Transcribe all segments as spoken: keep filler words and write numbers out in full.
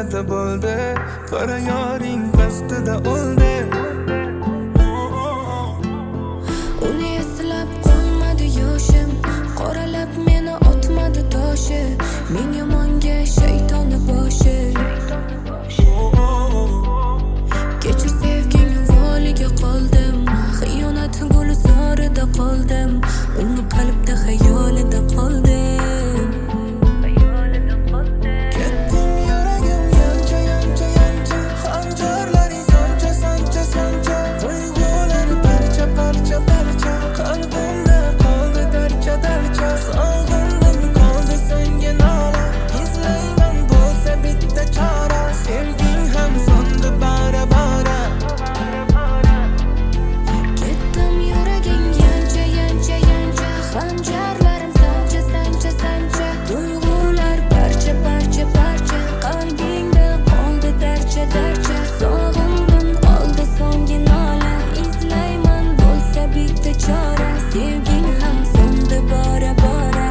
g'alati bo'ldi, qara yoring qasdida o'ldi. Uni eslab qolmadi yoshim, qoralab meni otmadi toshi, men yomonga shaytoni boshi. Kechir sevging voliga qoldim, xiyonat gulzorida qoldim, uni qalbda xayolida qoldim. Ketdim yuragim yancha yancha yancha, xanjarlaring sancha sancha sancha, tuyg'ular parcha parcha parcha, qalbimda qoldi darcha darcha, sog'indim qoldi senga nola, izlayman bo'lsa bitta chora, sevging ham so'ndi bara bara. Ketdim yuraging yancha yancha yancha, xanjarlarim sancha sancha sancha, tuyg'ular parcha parcha parcha, qalbingda qoldi darcha darcha, sog'indim qoldi so'nggi nola, izlayman bo'lsa bitta chora, sevging ham so'ndi bora bora.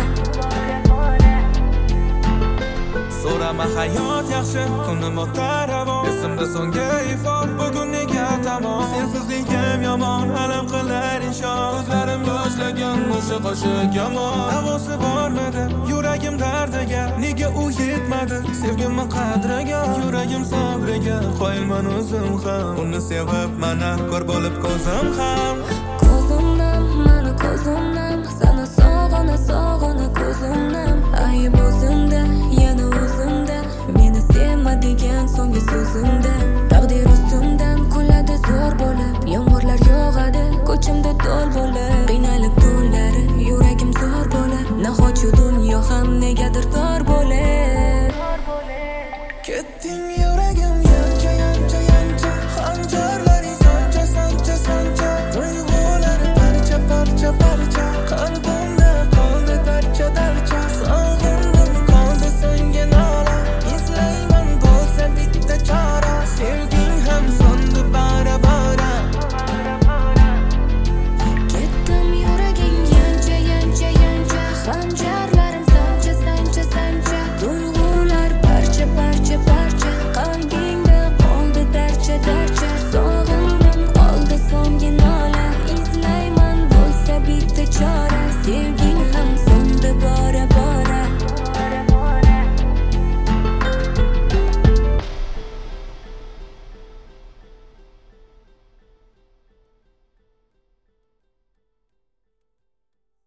So'rama hayot yaxshi, kunim o'tar ravon, esimda so'nggi ifor, bugun nega tamom, sensizligim yomon, alam qilar inshon, ko'zlarim yoshlagan o'sha qo'shiq yomon, davosi bormidi yuragim dardiga, nega u yetmadi sevgimni qadriga, yuragim sabriga qoyilman o'zim ham, uni sevib mana ko'r bo'lib ko'zim ham. Ko'zimdan, mani ko'zimdan, sana sog'ona sog'ona ko'zimdan, ayb o'zimda, yana o'zimda, meni sevmadigan so'nggi so'zimda, taqdir ustimdan kuladi zo'r bo'lib, yomg'irlar yog'adi ko'chimda do'l bo'lib, qiynalib tunlari yuragim zo'r bo'lib, nahotchi dunyo ham negadir tor bo'lib. Ketding yuragim yancha yancha yancha, xanjarlaring sancha sancha sancha, tuyg'ular parcha parcha parcha, qalbimda qoldi darcha darcha, sog'indim qoldi senga nola, izlayman bo'lsa bitta chora, sevging ham so'ndi bara bara. Ketdim yuraging yancha yancha yancha, xanjarlarim sancha sancha sancha, tuyg'ular parcha parcha parcha, qalbingda qoldi darcha darcha, sog'indim qoldi so'nggi nola, izlayman bo'lsa bitta chora, sevging